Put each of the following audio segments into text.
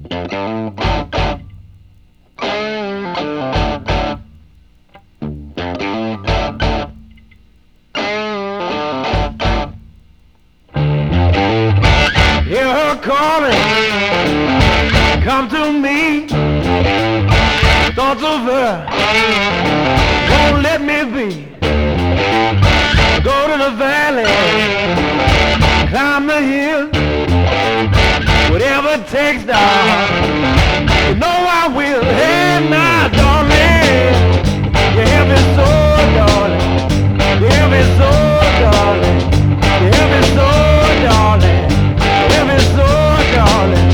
Hear her calling, come to me. Thoughts of her won't let me be. Go to the valley, climb the hill, whatever it takes, darling. You know I will. Hey, now, darling, you hear me so, darling. You hear me so, darling. You hear me so, darling. You hear me so, darling.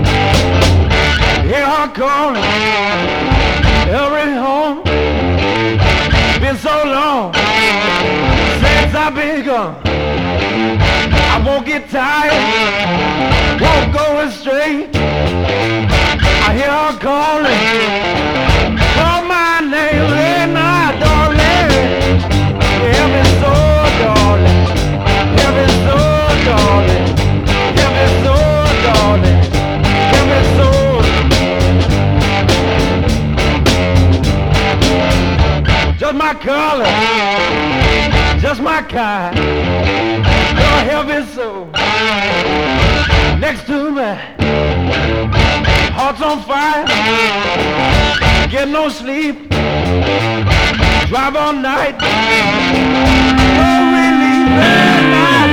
Hear her calling, every home. Been so long since I've been gone. I won't get tired, won't go astray. I hear her calling, call my name, hey, now, darling. You hear me so, darling. You hear me so, darling. You hear me so, darling. You hear me so. Just my color, just my kind. Your heavy soul next to me, heart's on fire. Get no sleep, drive all night, no relief.